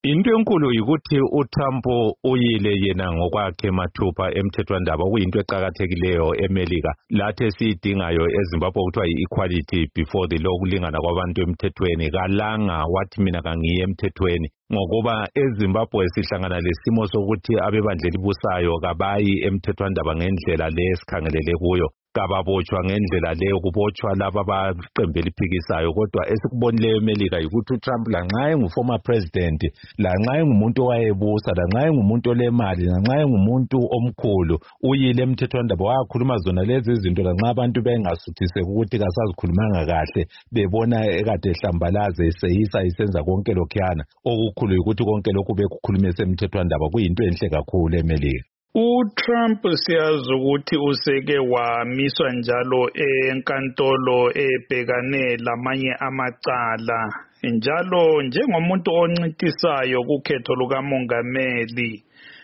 Into enkulu ukuthi uTrump uyile yena ngokwakhe mathupha emthethwandaba kuyinto eqhakathekileyo eMelika lathi esiyidingayo eZimbabwe kuthiwa yi-equality before the law, ukulingana kwabantu emthethweni. Kalanga wathi mina kangiye emthethweni ngokuba eZimbabwe sihlangana lesimo sokuthi abebandla elibusayo kabayi emthethwandaba ngendlela le esikhangelele kuyo, kababotshwa ngendlela leyo, kubotshwa laba abaqembu eliphikisayo. Kodwa esikubonileyo eMelika yikuthi uTrump lanxa engu-former president, lanxa engumuntu owayebusa, lanxa engumuntu olemali, lanxa engumuntu omkhulu, uyile emthethwandaba wakhuluma zona lezi izinto lanxa abantu bengasuthiseki ukuthi kasazikhulumanga kahle, bebona ekade ehlambalaze eseyisa esenza konke lokhuyana. Okukhulu yikuthi konke lokhu bekukhuluma esemthethwandaba kuyinto enhle kakhulu eMelika. uTrump siyazi ukuthi useke wamiswa njalo enkantolo ebhekane lamanye amacala, njalo njengomuntu oncintisayo kukhetho lukamongameli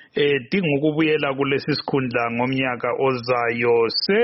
dinga ukubuyela kulesi sikhundla ngomnyaka ozayo.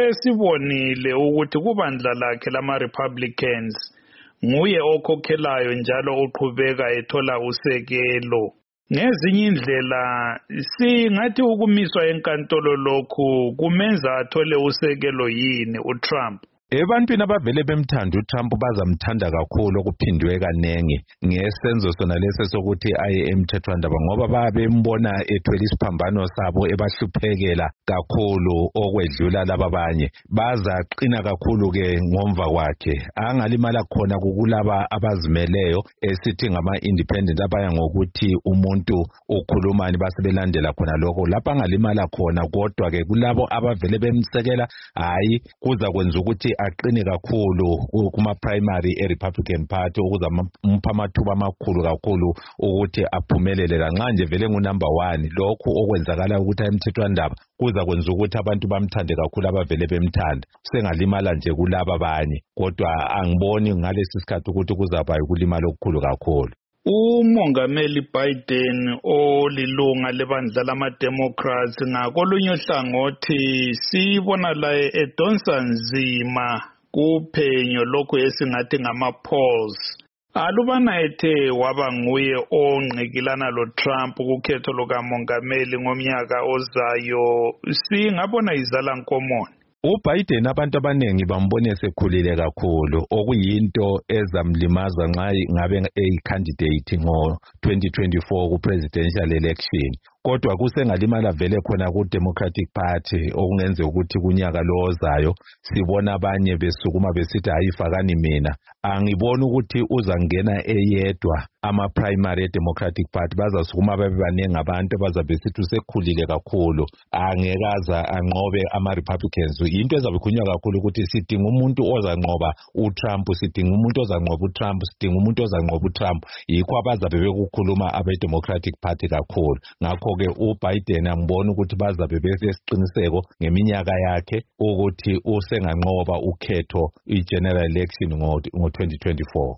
Sesibonile ukuthi kubandla lakhe lama-Republicans nguye okhokhelayo njalo uqhubeka ethola usekelo. Ngezinye indlela singathi ukumiswa enkantolo lokhu kumenza athole usekelo yini uTrump? Ebantwini abavele bemthanda uTrump bazamthanda kakhulu okuphindwe kanengi ngesenzo sona lesi sokuthi aye emthethwandaba, ngoba babembona ethwele isiphambano sabo ebahluphekela kakhulu okwedlula laba abanye. Bazaqina kakhulu ke ngomva kwakhe, angalimala khona kukulaba abazimeleyo esithi ngama-independent abaya ngokuthi umuntu ukhulumani basebelandela khona lokho. Lapha angalimala khona, kodwa ke kulabo abavele bemsekela, hayi kuza kwenza ukuthi aqine kakhulu kuma-primary e-Republican Party ukuze mpha amathuba amakhulu kakhulu ukuthi aphumelele. Lanxa nje vele ngu-number 1, lokhu okwenzakala ukuthi emthethwandaba kuza kwenza ukuthi abantu bamthande kakhulu abavele bemthanda. Sengalimala nje kulaba abanye, kodwa angiboni ngalesi sikhathi ukuthi kuzaba ukulimala okukhulu kakhulu. uMongameli Biden olilunga lebandla lama-Democrats ngakolunye uhlangothi sibona laye edonsa nzima kuphenyo lokhu esingathi ngama-polls. Alubana ethe waba nguye ongqikilana loTrump kukhetho lukamongameli ngomnyaka ozayo, singabona izala nkomoni. uBiden abantu abanengi bambone sekhulile kakhulu, okuyinto ezamlimaza nxa ngabe candidate ngo-2024 ku-presidential election. Kodwa kusengalimala vele khona ku-Democratic Party okungenza ukuthi kunyaka lo ozayo sibona abanye besukuma besithi hayi fakani mina. Angiboni ukuthi uzangena eyedwa ama-primary e-Democratic Party, bazasukuma babe baningi abantu abazabe sithi usekhulile kakhulu, angekaza anqobe ama-Republicans. Into ezabe ikhunywa kakhulu ukuthi sidinga umuntu ozanqoba uTrump, sidinga umuntu ozanqoba uTrump, sidinga umuntu ozanqoba uTrump. Yikho abazabe bekukhuluma abe-Democratic Party kakhulu. Ngakho-ke uBiden angiboni ukuthi bazabe besesiqiniseko ngeminyaka yakhe ukuthi usenganqoba ukhetho i-general election ngo-2024.